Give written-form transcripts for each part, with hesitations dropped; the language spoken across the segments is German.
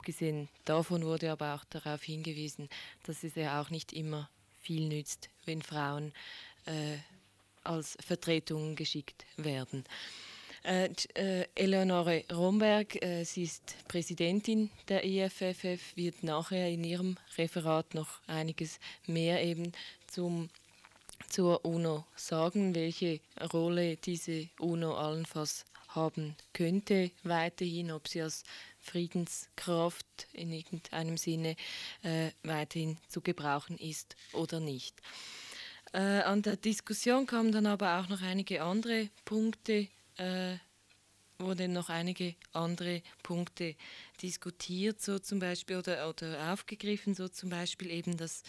abgesehen davon wurde aber auch darauf hingewiesen, dass es ja auch nicht immer viel nützt, wenn Frauen als Vertretungen geschickt werden. Eleonore Romberg, sie ist Präsidentin der EFFF, wird nachher in ihrem Referat noch einiges mehr eben zur UNO sagen, welche Rolle diese UNO allenfalls haben könnte weiterhin, ob sie als Friedenskraft in irgendeinem Sinne weiterhin zu gebrauchen ist oder nicht. An der Diskussion kamen dann aber auch noch einige andere Punkte, wurden noch einige andere Punkte diskutiert, so zum Beispiel oder aufgegriffen, so zum Beispiel eben, dass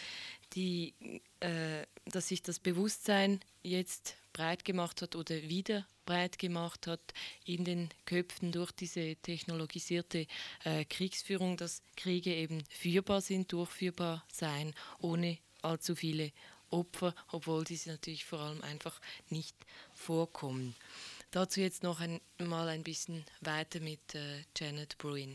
sich das Bewusstsein jetzt breit gemacht hat oder wieder breit gemacht hat in den Köpfen durch diese technologisierte Kriegsführung, dass Kriege eben führbar sind, durchführbar sein, ohne allzu viele Opfer, obwohl diese natürlich vor allem einfach nicht vorkommen. Dazu jetzt noch mal ein bisschen weiter mit Janet Bruin.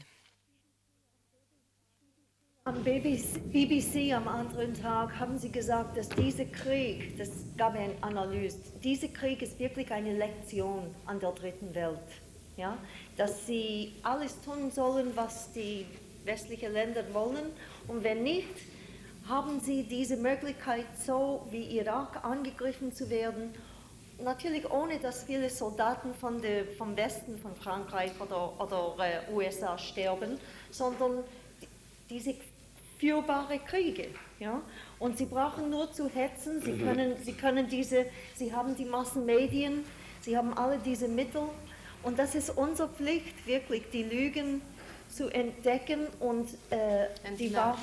Am BBC am anderen Tag haben sie gesagt, dass dieser Krieg, das gab eine Analyse, dieser Krieg ist wirklich eine Lektion an der dritten Welt. Ja? Dass sie alles tun sollen, was die westlichen Länder wollen, und wenn nicht, haben sie diese Möglichkeit, so wie Irak angegriffen zu werden, natürlich ohne, dass viele Soldaten vom Westen, von Frankreich oder USA sterben, sondern diese führbare Kriege. Ja? Und sie brauchen nur zu hetzen, sie haben die Massenmedien, sie haben alle diese Mittel, und das ist unsere Pflicht, wirklich die Lügen zu entdecken und die Wahrheit.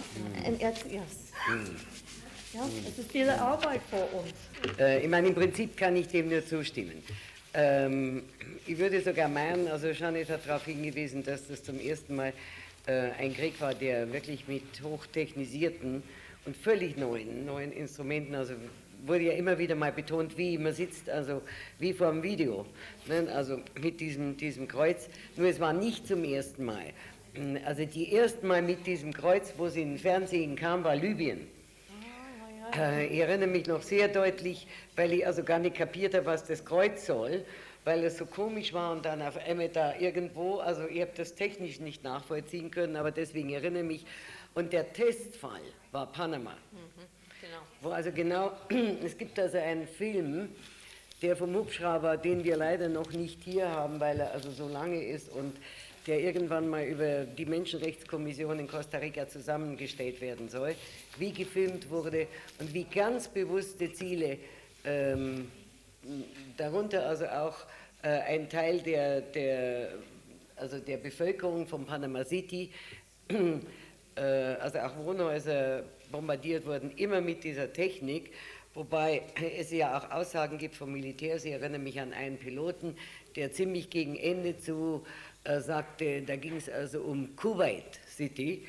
Ja, es ist viele Arbeit vor uns. Ich meine, im Prinzip kann ich dem nur zustimmen. Ich würde sogar meinen, also Janet hat darauf hingewiesen, dass das zum ersten Mal ein Krieg war, der wirklich mit hochtechnisierten und völlig neuen Instrumenten, also wurde ja immer wieder mal betont, wie man sitzt, also wie vor dem Video, ne? Also mit diesem Kreuz, nur es war nicht zum ersten Mal. Also die ersten Mal mit diesem Kreuz, wo es in den Fernsehen kam, war Libyen. Ich erinnere mich noch sehr deutlich, weil ich also gar nicht kapiert habe, was das Kreuz soll, weil es so komisch war und dann auf einmal da irgendwo, also ich habe das technisch nicht nachvollziehen können, aber deswegen erinnere mich. Und der Testfall war Panama. Genau. Wo also genau, es gibt also einen Film, der vom Hubschrauber, den wir leider noch nicht hier haben, weil er also so lange ist und der irgendwann mal über die Menschenrechtskommission in Costa Rica zusammengestellt werden soll, wie gefilmt wurde und wie ganz bewusste Ziele, darunter also auch ein Teil der Bevölkerung von Panama City, also auch Wohnhäuser bombardiert wurden, immer mit dieser Technik, wobei es ja auch Aussagen gibt vom Militär. Ich erinnere mich an einen Piloten, der ziemlich gegen Ende zu sagte, da ging es also um Kuwait City.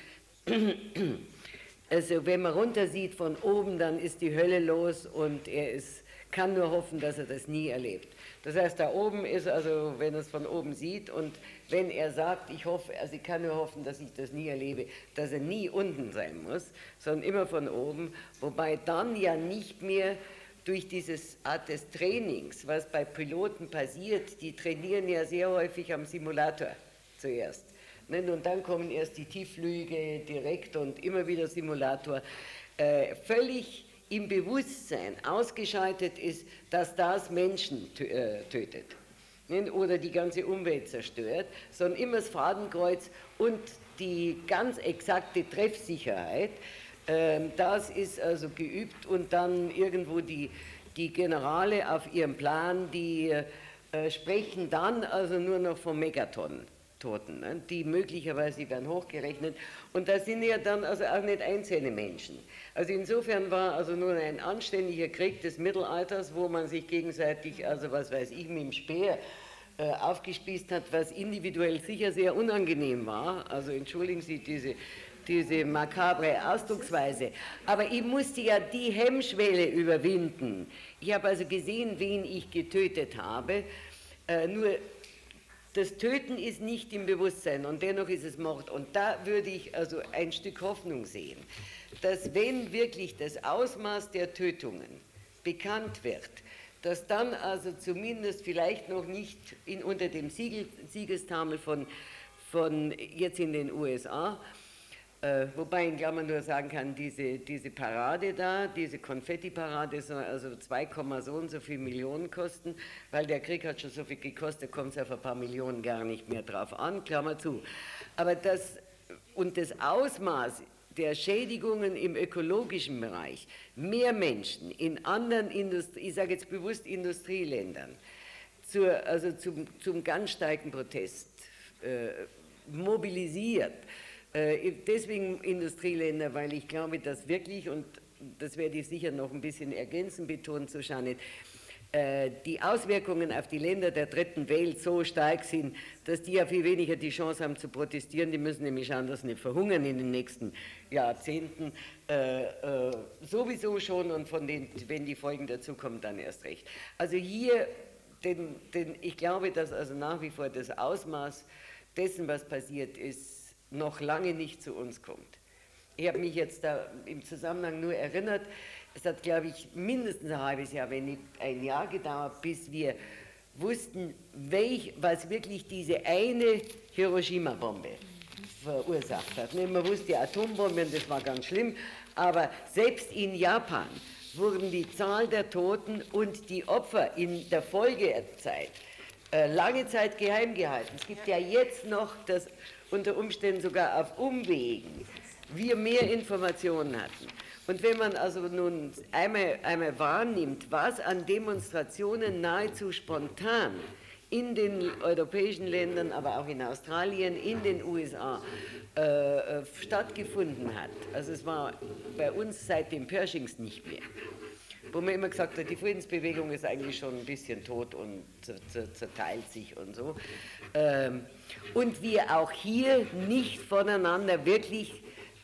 Also wenn man runter sieht von oben, dann ist die Hölle los und kann nur hoffen, dass er das nie erlebt. Das heißt, da oben ist also, wenn er es von oben sieht und wenn er sagt, ich hoffe, also ich kann nur hoffen, dass ich das nie erlebe, dass er nie unten sein muss, sondern immer von oben, wobei dann ja nicht mehr durch dieses Art des Trainings, was bei Piloten passiert, die trainieren ja sehr häufig am Simulator zuerst. Und dann kommen erst die Tiefflüge direkt und immer wieder Simulator. Völlig im Bewusstsein ausgeschaltet ist, dass das Menschen tötet oder die ganze Umwelt zerstört, sondern immer das Fadenkreuz und die ganz exakte Treffsicherheit. Das ist also geübt und dann irgendwo die Generale auf ihrem Plan, die sprechen dann also nur noch von Megatonnen. Toten, ne? Die möglicherweise, die werden hochgerechnet und das sind ja dann also auch nicht einzelne Menschen. Also insofern war also nur ein anständiger Krieg des Mittelalters, wo man sich gegenseitig, also was weiß ich, mit dem Speer aufgespießt hat, was individuell sicher sehr unangenehm war, also entschuldigen Sie diese makabre Ausdrucksweise, aber ich musste ja die Hemmschwelle überwinden. Ich habe also gesehen, wen ich getötet habe, nur Das Töten ist nicht im Bewusstsein und dennoch ist es Mord. Und da würde ich also ein Stück Hoffnung sehen, dass wenn wirklich das Ausmaß der Tötungen bekannt wird, dass dann also zumindest vielleicht noch nicht unter dem Siegestaumel von jetzt in den USA, wobei in Klammern nur sagen kann, diese Parade da, diese Konfetti-Parade soll also 2, so und so viel Millionen kosten, weil der Krieg hat schon so viel gekostet, kommt es auf ein paar Millionen gar nicht mehr drauf an, Klammer zu. Aber das Ausmaß der Schädigungen im ökologischen Bereich, mehr Menschen in anderen, ich sage jetzt bewusst Industrieländern, zum ganz starken Protest mobilisiert. Deswegen Industrieländer, weil ich glaube, dass wirklich, und das werde ich sicher noch ein bisschen ergänzend betonen, so Jeanette, die Auswirkungen auf die Länder der dritten Welt so stark sind, dass die ja viel weniger die Chance haben zu protestieren, die müssen nämlich schauen, dass sie nicht verhungern in den nächsten Jahrzehnten, sowieso schon und wenn die Folgen dazukommen, dann erst recht. Also hier, ich glaube, dass also nach wie vor das Ausmaß dessen, was passiert ist, noch lange nicht zu uns kommt. Ich habe mich jetzt da im Zusammenhang nur erinnert, es hat, glaube ich, mindestens ein halbes Jahr, wenn nicht ein Jahr gedauert, bis wir wussten, was wirklich diese eine Hiroshima-Bombe verursacht hat. Man wusste die Atombomben, das war ganz schlimm, aber selbst in Japan wurden die Zahl der Toten und die Opfer in der Folgezeit lange Zeit geheim gehalten. Es gibt ja jetzt noch, dass unter Umständen sogar auf Umwegen wir mehr Informationen hatten. Und wenn man also nun einmal wahrnimmt, was an Demonstrationen nahezu spontan in den europäischen Ländern, aber auch in Australien, in den USA stattgefunden hat, also es war bei uns seit dem Pershings nicht mehr, wo man immer gesagt hat, die Friedensbewegung ist eigentlich schon ein bisschen tot und zerteilt sich und so. Und wir auch hier nicht voneinander wirklich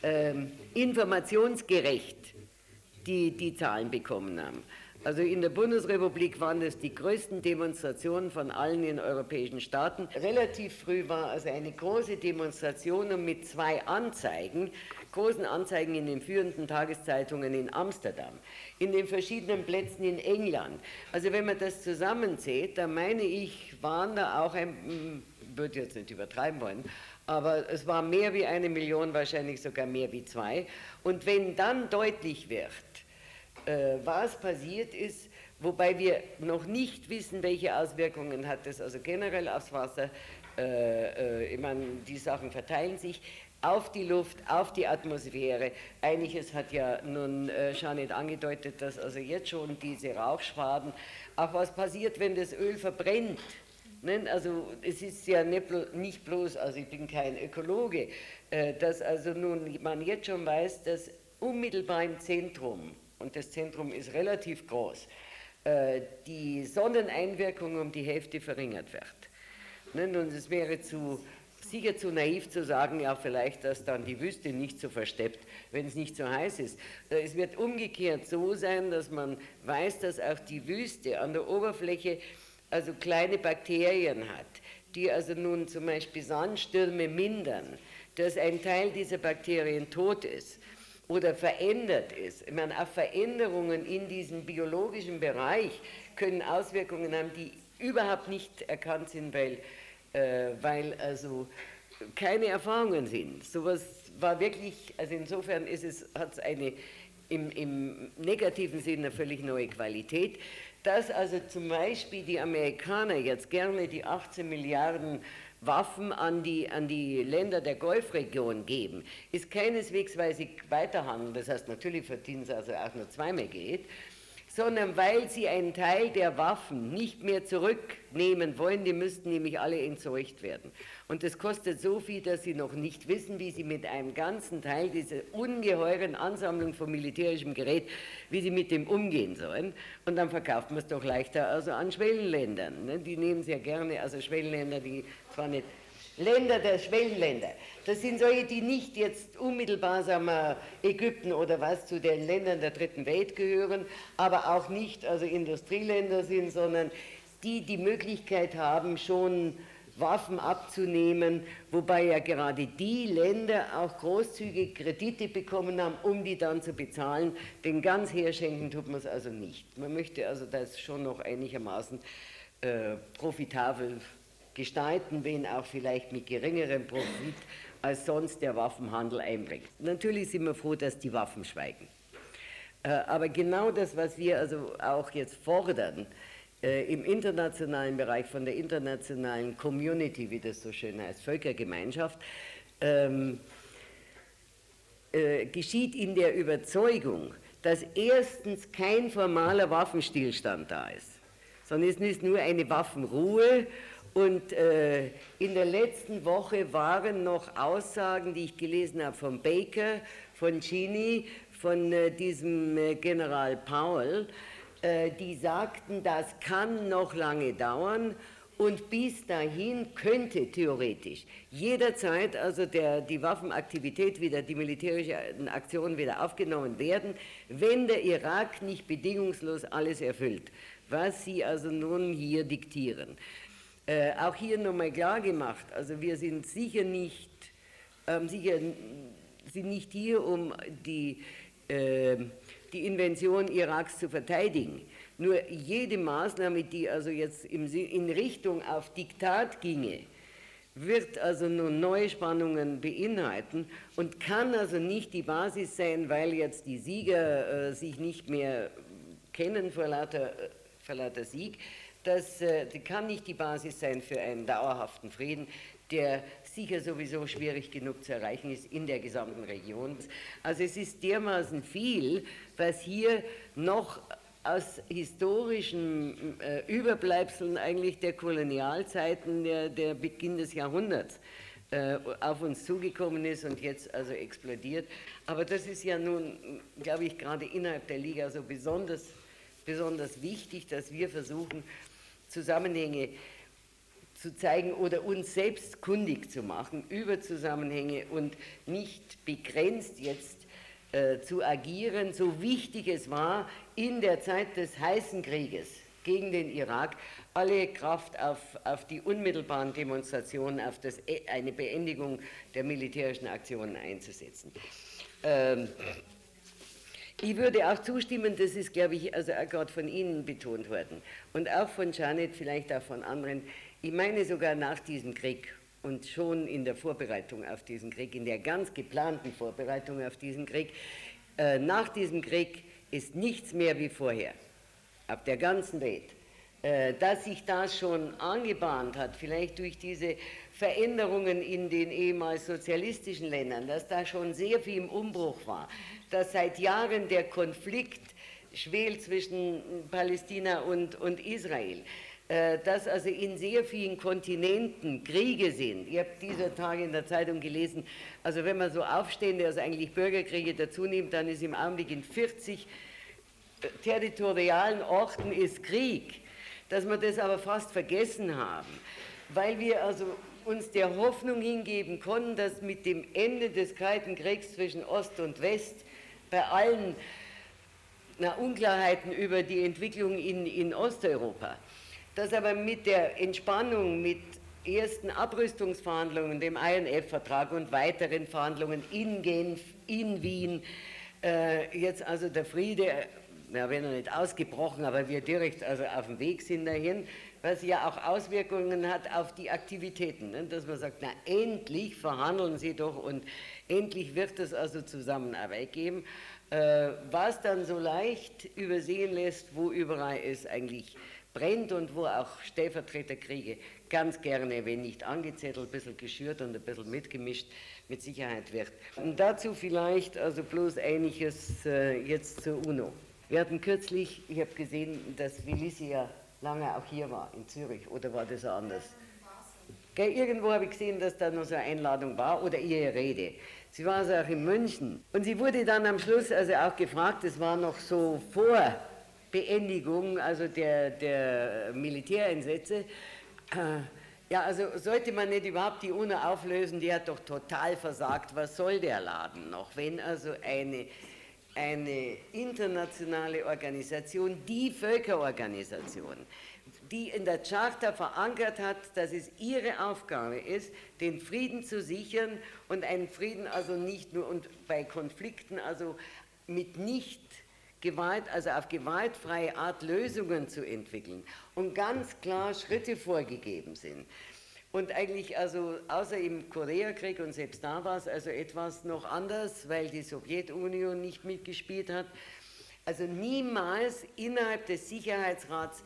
informationsgerecht die Zahlen bekommen haben. Also in der Bundesrepublik waren das die größten Demonstrationen von allen in europäischen Staaten. Relativ früh war also eine große Demonstration und mit 2 Anzeigen, großen Anzeigen in den führenden Tageszeitungen in Amsterdam, in den verschiedenen Plätzen in England. Also wenn man das zusammenzählt, dann meine ich, waren da auch würde jetzt nicht übertreiben wollen, aber es war mehr wie 1 Million, wahrscheinlich sogar mehr wie 2. Und wenn dann deutlich wird, was passiert ist, wobei wir noch nicht wissen, welche Auswirkungen hat es also generell aufs Wasser, ich meine, die Sachen verteilen sich auf die Luft, auf die Atmosphäre. Einiges hat ja nun Jeanette angedeutet, dass also jetzt schon diese Rauchschwaden, auch was passiert, wenn das Öl verbrennt. Also es ist ja nicht bloß, also ich bin kein Ökologe, dass also nun man jetzt schon weiß, dass unmittelbar im Zentrum, und das Zentrum ist relativ groß, die Sonneneinwirkung um die Hälfte verringert wird. Und es wäre sicher zu naiv zu sagen, ja vielleicht, dass dann die Wüste nicht so versteppt, wenn es nicht so heiß ist. Es wird umgekehrt so sein, dass man weiß, dass auch die Wüste an der Oberfläche also kleine Bakterien hat, die also nun zum Beispiel Sandstürme mindern, dass ein Teil dieser Bakterien tot ist oder verändert ist. Ich meine, auch Veränderungen in diesem biologischen Bereich können Auswirkungen haben, die überhaupt nicht erkannt sind, weil also keine Erfahrungen sind. Sowas war wirklich, also insofern hat es eine im negativen Sinne eine völlig neue Qualität. Dass also zum Beispiel die Amerikaner jetzt gerne die 18 Milliarden Waffen an die Länder der Golfregion geben, ist keineswegs, weil sie weiterhandeln, das heißt natürlich verdienen sie also auch nur zweimal Geld, sondern weil sie einen Teil der Waffen nicht mehr zurücknehmen wollen, die müssten nämlich alle entsorgt werden. Und das kostet so viel, dass sie noch nicht wissen, wie sie mit einem ganzen Teil dieser ungeheuren Ansammlung von militärischem Gerät, wie sie mit dem umgehen sollen. Und dann verkauft man es doch leichter also an Schwellenländern. Ne? Die nehmen sehr gerne, also Schwellenländer, die zwar nicht Länder der Schwellenländer. Das sind solche, die nicht jetzt unmittelbar, sagen wir, Ägypten oder was zu den Ländern der dritten Welt gehören, aber auch nicht also Industrieländer sind, sondern die Möglichkeit haben, schon Waffen abzunehmen, wobei ja gerade die Länder auch großzügig Kredite bekommen haben, um die dann zu bezahlen, denn ganz herschenken tut man es also nicht. Man möchte also das schon noch einigermaßen profitabel gestalten, wenn auch vielleicht mit geringerem Profit als sonst der Waffenhandel einbringt. Natürlich sind wir froh, dass die Waffen schweigen. Aber genau das, was wir also auch jetzt fordern, im internationalen Bereich von der internationalen Community, wie das so schön heißt, Völkergemeinschaft, geschieht in der Überzeugung, dass erstens kein formaler Waffenstillstand da ist, sondern es ist nur eine Waffenruhe. Und in der letzten Woche waren noch Aussagen, die ich gelesen habe, von Baker, von Cheney, von diesem General Powell, die sagten, das kann noch lange dauern und bis dahin könnte theoretisch jederzeit also die Waffenaktivität wieder, die militärische Aktion wieder aufgenommen werden, wenn der Irak nicht bedingungslos alles erfüllt, was sie also nun hier diktieren. Auch hier nochmal klar gemacht, also wir sind sicher nicht hier, um die Invasion Iraks zu verteidigen. Nur jede Maßnahme, die also jetzt in Richtung auf Diktat ginge, wird also nun neue Spannungen beinhalten und kann also nicht die Basis sein, weil jetzt die Sieger sich nicht mehr kennen vor lauter Sieg. Das kann nicht die Basis sein für einen dauerhaften Frieden, der sicher sowieso schwierig genug zu erreichen ist in der gesamten Region. Also es ist dermaßen viel, was hier noch aus historischen Überbleibseln eigentlich der Kolonialzeiten, der Beginn des Jahrhunderts auf uns zugekommen ist und jetzt also explodiert. Aber das ist ja nun, glaube ich, gerade innerhalb der Liga so besonders wichtig, dass wir versuchen, Zusammenhänge zu zeigen oder uns selbst kundig zu machen über Zusammenhänge und nicht begrenzt jetzt zu agieren, so wichtig es war, in der Zeit des heißen Krieges gegen den Irak alle Kraft auf die unmittelbaren Demonstrationen, auf eine Beendigung der militärischen Aktionen einzusetzen. Ich würde auch zustimmen, das ist, glaube ich, also auch gerade von Ihnen betont worden und auch von Janet, vielleicht auch von anderen. Ich meine sogar nach diesem Krieg und schon in der Vorbereitung auf diesen Krieg, in der ganz geplanten Vorbereitung auf diesen Krieg, nach diesem Krieg ist nichts mehr wie vorher, auf der ganzen Welt. Dass sich das schon angebahnt hat, vielleicht durch diese Veränderungen in den ehemals sozialistischen Ländern, dass da schon sehr viel im Umbruch war, dass seit Jahren der Konflikt schwelt zwischen Palästina und Israel, dass also in sehr vielen Kontinenten Kriege sind. Ich habe dieser Tage in der Zeitung gelesen, also wenn man so Aufstände, also eigentlich Bürgerkriege dazu nimmt, dann ist im Augenblick in 40 territorialen Orten ist Krieg, dass wir das aber fast vergessen haben, weil wir also uns der Hoffnung hingeben konnten, dass mit dem Ende des Kalten Kriegs zwischen Ost und West bei allen Unklarheiten über die Entwicklung in Osteuropa, dass aber mit der Entspannung, mit ersten Abrüstungsverhandlungen, dem INF-Vertrag und weiteren Verhandlungen in Genf, in Wien, jetzt also der Friede, wenn er nicht ausgebrochen, aber wir direkt also auf dem Weg sind dahin, was ja auch Auswirkungen hat auf die Aktivitäten, ne? Dass man sagt, na endlich verhandeln Sie doch und endlich wird es also Zusammenarbeit geben, was dann so leicht übersehen lässt, wo überall es eigentlich brennt und wo auch Stellvertreterkriege ganz gerne, wenn nicht angezettelt, ein bisschen geschürt und ein bisschen mitgemischt, mit Sicherheit wird. Und dazu vielleicht also bloß einiges jetzt zur UNO. Wir hatten kürzlich, ich habe gesehen, dass Wilisi ja lange auch hier war, in Zürich, oder war das anders? Gell, irgendwo habe ich gesehen, dass da noch so eine Einladung war, oder ihre Rede. Sie war also auch in München. Und sie wurde dann am Schluss also auch gefragt, das war noch so vor Beendigung, also der Militäreinsätze, ja, also sollte man nicht überhaupt die UNO auflösen, die hat doch total versagt, was soll der Laden noch, wenn also eine internationale Organisation, die Völkerorganisation, die in der Charta verankert hat, dass es ihre Aufgabe ist, den Frieden zu sichern und einen Frieden also nicht nur und bei Konflikten also mit nicht Gewalt, also auf gewaltfreie Art Lösungen zu entwickeln und ganz klar Schritte vorgegeben sind. Und eigentlich also außer im Koreakrieg, und selbst da war es also etwas noch anders, weil die Sowjetunion nicht mitgespielt hat, also niemals innerhalb des Sicherheitsrats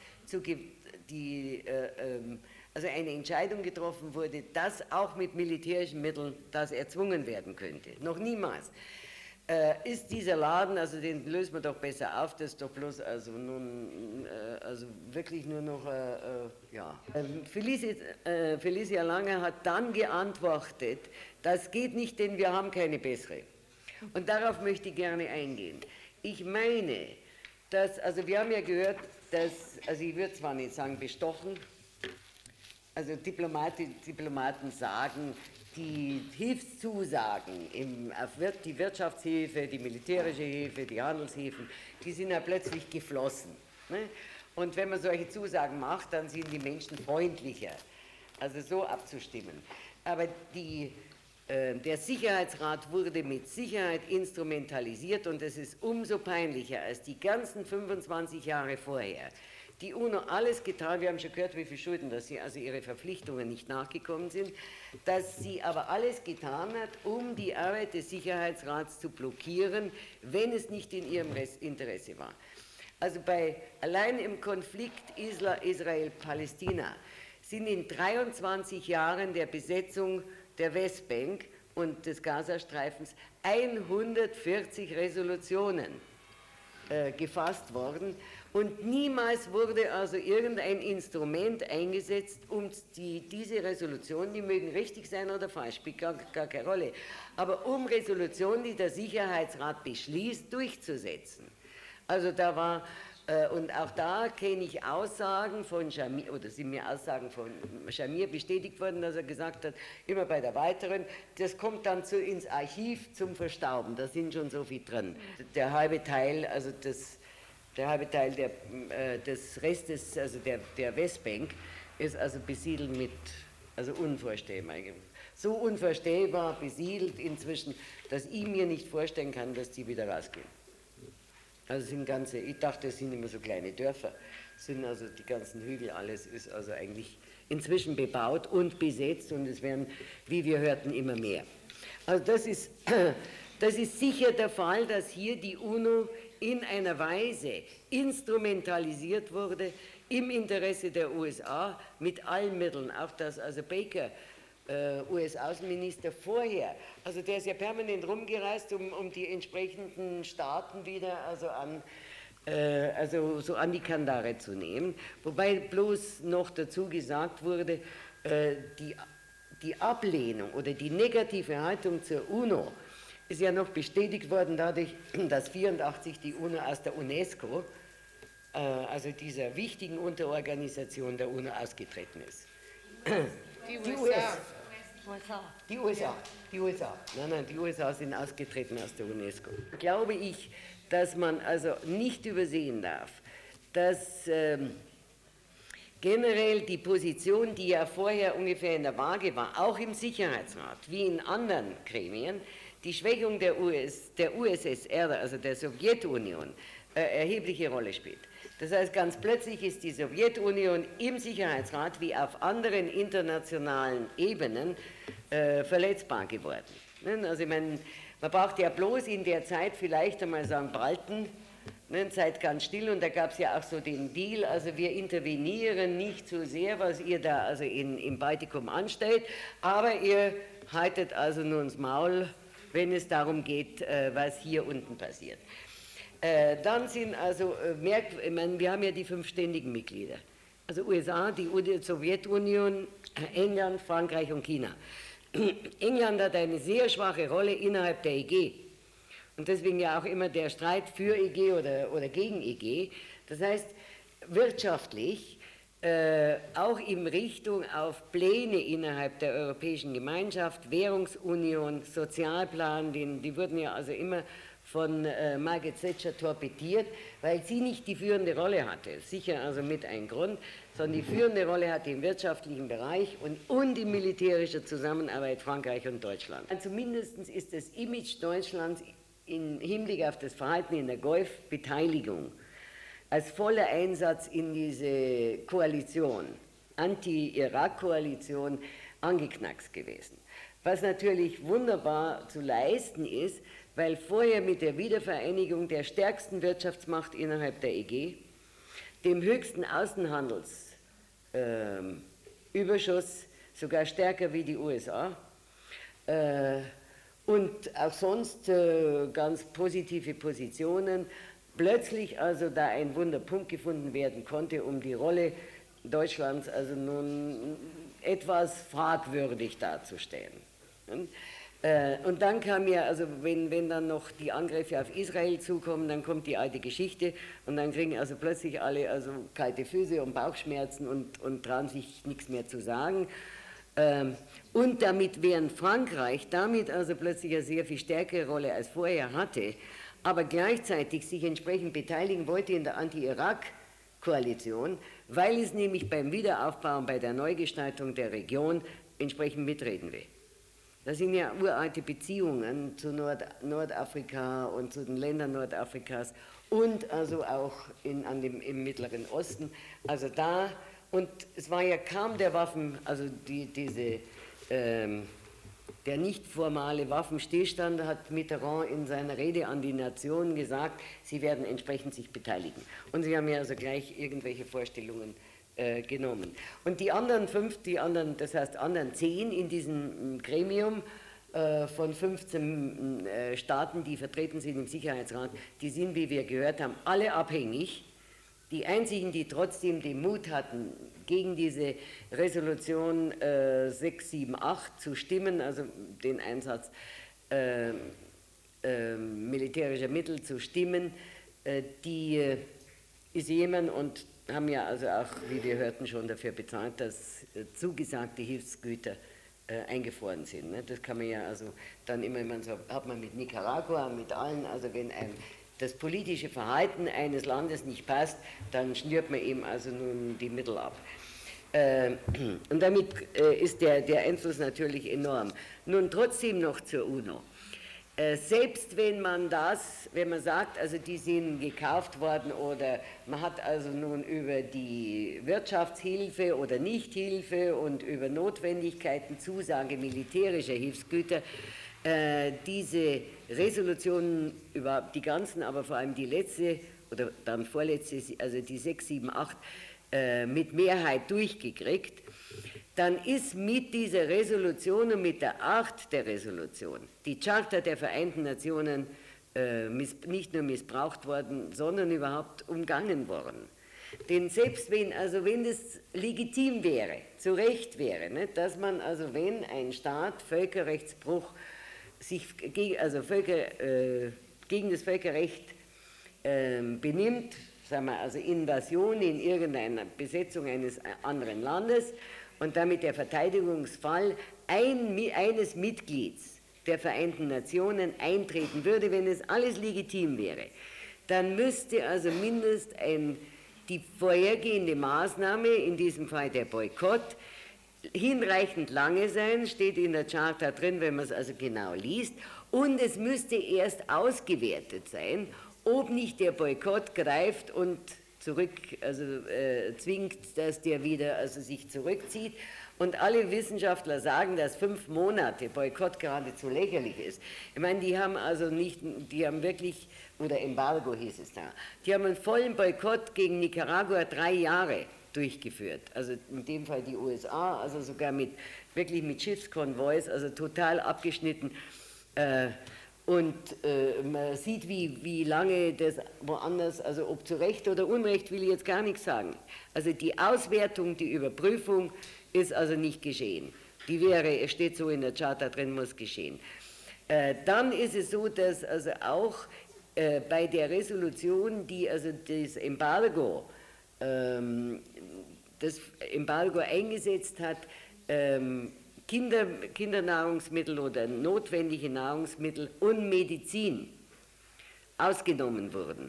also eine Entscheidung getroffen wurde, dass auch mit militärischen Mitteln das erzwungen werden könnte. Noch niemals. Ist dieser Laden, also den lösen wir doch besser auf, das ist doch bloß also nun, also wirklich nur noch, ja. Felicia Lange hat dann geantwortet, das geht nicht, denn wir haben keine bessere. Und darauf möchte ich gerne eingehen. Ich meine, dass, also wir haben ja gehört, dass, also ich würde zwar nicht sagen bestochen, also Diplomaten sagen, die Hilfszusagen, die Wirtschaftshilfe, die militärische Hilfe, die Handelshilfen, die sind ja plötzlich geflossen. Ne? Und wenn man solche Zusagen macht, dann sind die Menschen freundlicher, also so abzustimmen. Aber der Sicherheitsrat wurde mit Sicherheit instrumentalisiert und es ist umso peinlicher als die ganzen 25 Jahre vorher. Die UNO alles getan, wir haben schon gehört, wie viele Schulden, dass sie also ihre Verpflichtungen nicht nachgekommen sind, dass sie aber alles getan hat, um die Arbeit des Sicherheitsrats zu blockieren, wenn es nicht in ihrem Interesse war. Also allein im Konflikt Israel-Palästina sind in 23 Jahren der Besetzung der Westbank und des Gazastreifens 140 Resolutionen gefasst worden. Und niemals wurde also irgendein Instrument eingesetzt, um diese Resolution, die mögen richtig sein oder falsch, spielt gar keine Rolle, aber um Resolutionen, die der Sicherheitsrat beschließt, durchzusetzen. Also da war, und auch da kenne ich Aussagen von Schamir, oder sind mir Aussagen von Schamir bestätigt worden, dass er gesagt hat, immer bei der weiteren, das kommt dann ins Archiv zum Verstauben, da sind schon so viel drin. Der halbe Teil, also des Restes, also der Westbank, ist also besiedelt mit, also unvorstellbar. So unvorstellbar besiedelt inzwischen, dass ich mir nicht vorstellen kann, dass die wieder rausgehen. Also sind ganze, ich dachte, es sind immer so kleine Dörfer, sind also die ganzen Hügel, alles ist also eigentlich inzwischen bebaut und besetzt und es werden, wie wir hörten, immer mehr. Also das ist sicher der Fall, dass hier die UNO in einer Weise instrumentalisiert wurde im Interesse der USA mit allen Mitteln, auch dass also Baker, US-Außenminister vorher, also der ist ja permanent rumgereist, um die entsprechenden Staaten wieder also so an die Kandare zu nehmen, wobei bloß noch dazu gesagt wurde, die Ablehnung oder die negative Haltung zur UNO ist ja noch bestätigt worden dadurch, dass 1984 die UNO aus der UNESCO, also dieser wichtigen Unterorganisation der UNO, ausgetreten ist. Die USA. Nein, die USA sind ausgetreten aus der UNESCO. Glaube ich, dass man also nicht übersehen darf, dass generell die Position, die ja vorher ungefähr in der Waage war, auch im Sicherheitsrat, wie in anderen Gremien, die Schwächung der USSR, also der Sowjetunion, erhebliche Rolle spielt. Das heißt, ganz plötzlich ist die Sowjetunion im Sicherheitsrat wie auf anderen internationalen Ebenen verletzbar geworden. Also ich meine, man braucht ja bloß in der Zeit vielleicht einmal sagen, Balten, seid ganz still, und da gab es ja auch so den Deal, also wir intervenieren nicht so sehr, was ihr da also im Baltikum anstellt, aber ihr haltet also nur ins Maul, wenn es darum geht, was hier unten passiert. Dann sind also, ich meine, wir haben ja die 5 ständigen Mitglieder, also USA, die Sowjetunion, England, Frankreich und China. England hat eine sehr schwache Rolle innerhalb der EG und deswegen ja auch immer der Streit für EG oder gegen EG. Das heißt, wirtschaftlich, auch in Richtung auf Pläne innerhalb der Europäischen Gemeinschaft, Währungsunion, Sozialplan, die wurden ja also immer von Margaret Thatcher torpediert, weil sie nicht die führende Rolle hatte. Sicher also mit ein Grund, sondern die führende Rolle hatte im wirtschaftlichen Bereich und in militärischer Zusammenarbeit Frankreich und Deutschland. Zumindest ist das Image Deutschlands im Hinblick auf das Verhalten in der Golfbeteiligung als voller Einsatz in diese Koalition, Anti-Irak-Koalition, angeknackst gewesen. Was natürlich wunderbar zu leisten ist, weil vorher mit der Wiedervereinigung der stärksten Wirtschaftsmacht innerhalb der EG, dem höchsten Außenhandelsüberschuss, sogar stärker wie die USA, und auch sonst ganz positive Positionen, plötzlich also da ein Wunderpunkt gefunden werden konnte, um die Rolle Deutschlands also nun etwas fragwürdig darzustellen. Und dann kam ja, also wenn dann noch die Angriffe auf Israel zukommen, dann kommt die alte Geschichte und dann kriegen also plötzlich alle also kalte Füße und Bauchschmerzen und trauen sich nichts mehr zu sagen. Und damit während Frankreich damit also plötzlich eine sehr viel stärkere Rolle als vorher hatte, aber gleichzeitig sich entsprechend beteiligen wollte in der Anti-Irak-Koalition, weil es nämlich beim Wiederaufbau und bei der Neugestaltung der Region entsprechend mitreden will. Das sind ja uralte Beziehungen zu Nordafrika und zu den Ländern Nordafrikas und also auch im Mittleren Osten. Also da, und es war ja kaum der der nicht formale Waffenstillstand, hat Mitterrand in seiner Rede an die Nation gesagt, sie werden entsprechend sich beteiligen. Und sie haben ja also gleich irgendwelche Vorstellungen genommen. Und die anderen 10 in diesem Gremium von 15 Staaten, die vertreten sind im Sicherheitsrat, die sind, wie wir gehört haben, alle abhängig. Die einzigen, die trotzdem den Mut hatten, gegen diese Resolution 678 zu stimmen, also den Einsatz militärischer Mittel zu stimmen, die ist Jemen und haben ja also auch, wie wir hörten, schon dafür bezahlt, dass zugesagte Hilfsgüter eingefroren sind. Ne? Das kann man ja also dann immer, hat man mit Nicaragua, mit allen, also wenn das politische Verhalten eines Landes nicht passt, dann schnürt man eben also nun die Mittel ab. Und damit ist der Einfluss natürlich enorm. Nun trotzdem noch zur UNO. Selbst wenn man sagt, also die sind gekauft worden oder man hat also nun über die Wirtschaftshilfe oder Nichthilfe und über Notwendigkeiten, Zusage militärischer Hilfsgüter, diese Resolutionen, überhaupt die ganzen, aber vor allem die letzte oder dann vorletzte, also die 678, mit Mehrheit durchgekriegt, dann ist mit dieser Resolution und mit der Art der Resolution die Charta der Vereinten Nationen nicht nur missbraucht worden, sondern überhaupt umgangen worden. Denn selbst wenn das legitim wäre, zu Recht wäre, ne, dass man also, wenn ein Staat Völkerrechtsbruch sich gegen das Völkerrecht benimmt, sagen wir also Invasion in irgendeiner Besetzung eines anderen Landes und damit der Verteidigungsfall eines Mitglieds der Vereinten Nationen eintreten würde, wenn es alles legitim wäre, dann müsste also mindestens die vorhergehende Maßnahme, in diesem Fall der Boykott, hinreichend lange sein, steht in der Charta drin, wenn man es also genau liest, und es müsste erst ausgewertet sein, ob nicht der Boykott greift und zwingt, dass der wieder sich zurückzieht. Und alle Wissenschaftler sagen, dass 5 Monate Boykott geradezu lächerlich ist. Ich meine, die haben wirklich, oder Embargo hieß es da, die haben einen vollen Boykott gegen Nicaragua 3 Jahre durchgeführt. Also in dem Fall die USA, also sogar wirklich mit Schiffskonvois, also total abgeschnitten. Und man sieht, wie lange das woanders, also ob zu Recht oder Unrecht, will ich jetzt gar nichts sagen. Also die Auswertung, die Überprüfung ist also nicht geschehen. Es steht so in der Charta drin, muss geschehen. Dann ist es so, dass also auch bei der Resolution, die also das Embargo eingesetzt hat, Kindernahrungsmittel oder notwendige Nahrungsmittel und Medizin ausgenommen wurden.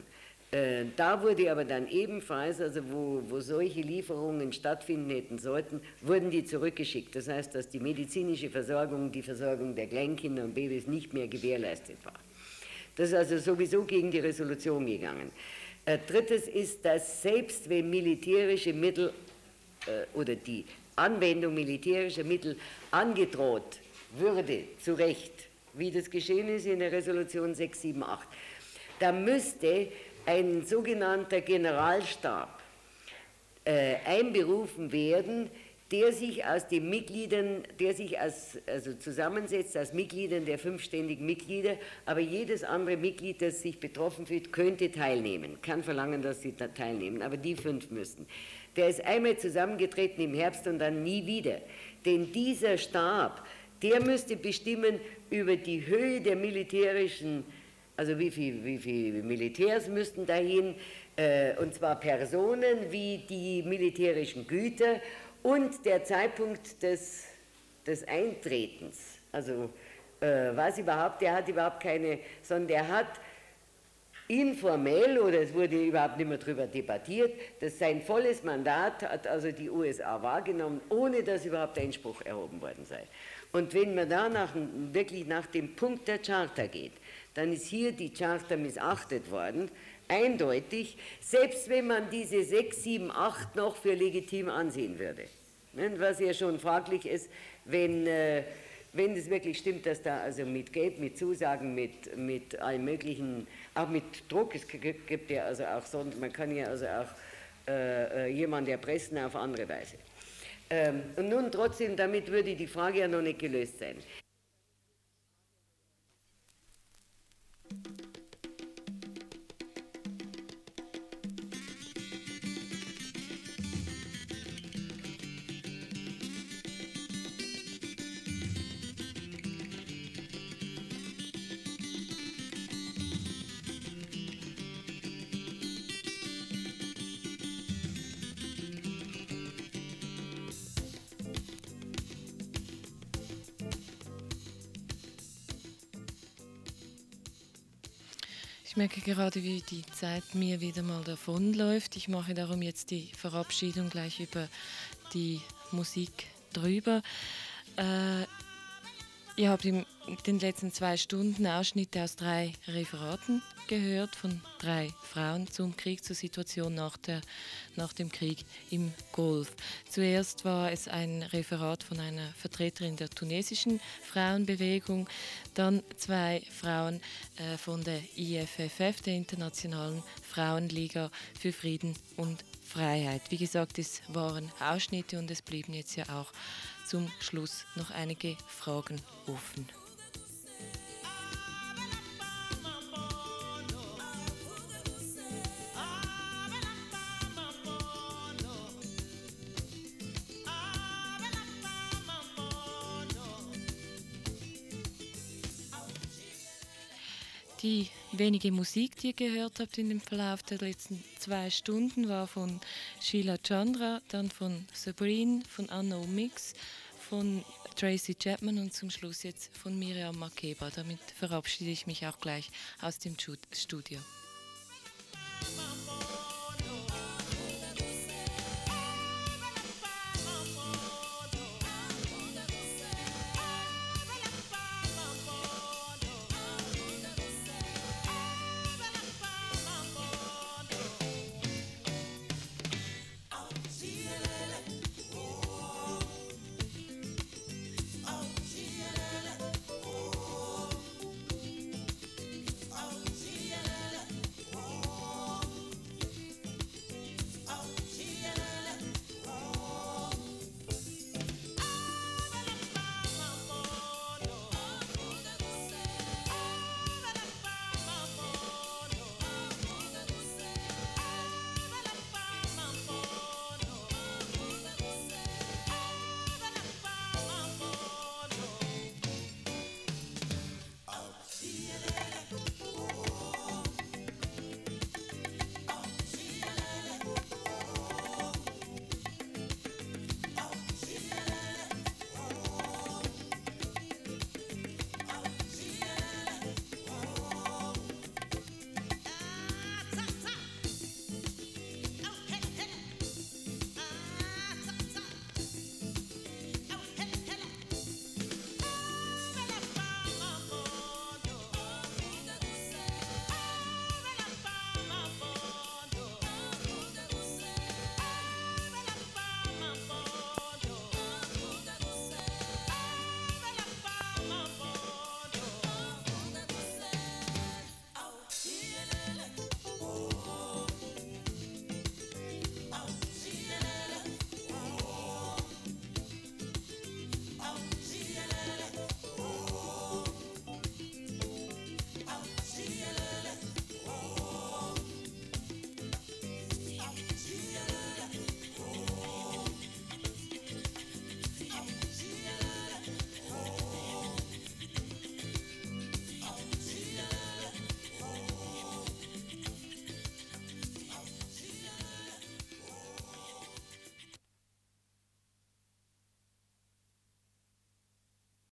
Da wurde aber dann ebenfalls, also wo solche Lieferungen stattfinden hätten sollten, wurden die zurückgeschickt. Das heißt, dass die medizinische Versorgung, die Versorgung der Kleinkinder und Babys nicht mehr gewährleistet war. Das ist also sowieso gegen die Resolution gegangen. Drittes ist, dass selbst wenn militärische Mittel oder die Anwendung militärischer Mittel angedroht würde, zu Recht, wie das geschehen ist in der Resolution 678, da müsste ein sogenannter Generalstab einberufen werden, der sich aus den Mitgliedern, also zusammensetzt aus Mitgliedern der 5 ständigen Mitglieder, aber jedes andere Mitglied, das sich betroffen fühlt, könnte teilnehmen, kann verlangen, dass sie da teilnehmen, aber die 5 müssten. Der ist einmal zusammengetreten im Herbst und dann nie wieder, denn dieser Stab, der müsste bestimmen über die Höhe der militärischen, also wie viel Militärs müssten dahin, und zwar Personen, wie die militärischen Güter und der Zeitpunkt des Eintretens. Also was überhaupt, der hat überhaupt keine, sondern der hat informell, oder es wurde überhaupt nicht mehr darüber debattiert, dass sein volles Mandat hat also die USA wahrgenommen, ohne dass überhaupt Einspruch erhoben worden sei. Und wenn man da wirklich nach dem Punkt der Charta geht, dann ist hier die Charta missachtet worden, eindeutig, selbst wenn man diese 6, 7, 8 noch für legitim ansehen würde. Was ja schon fraglich ist, wenn es wirklich stimmt, dass da also mit Geld, mit Zusagen, mit allem Möglichen, auch mit Druck, es gibt ja also auch sonst, man kann ja also auch jemanden erpressen auf andere Weise. Und nun trotzdem, damit würde die Frage ja noch nicht gelöst sein. Ich merke gerade, wie die Zeit mir wieder mal davonläuft. Ich mache darum jetzt die Verabschiedung gleich über die Musik drüber. Ihr habt in den letzten 2 Stunden Ausschnitte aus 3 Referaten gehört von 3 Frauen zum Krieg, zur Situation nach dem Krieg im Golf. Zuerst war es ein Referat von einer Vertreterin der tunesischen Frauenbewegung, dann 2 Frauen von der IFFF, der Internationalen Frauenliga für Frieden und Freiheit. Wie gesagt, es waren Ausschnitte und es blieben jetzt ja auch zum Schluss noch einige Fragen offen. Die wenige Musik, die ihr gehört habt in dem Verlauf der letzten 2 Stunden, war von Sheila Chandra, dann von Sabrine, von Anna Mix, von Tracy Chapman und zum Schluss jetzt von Miriam Makeba. Damit verabschiede ich mich auch gleich aus dem Studio.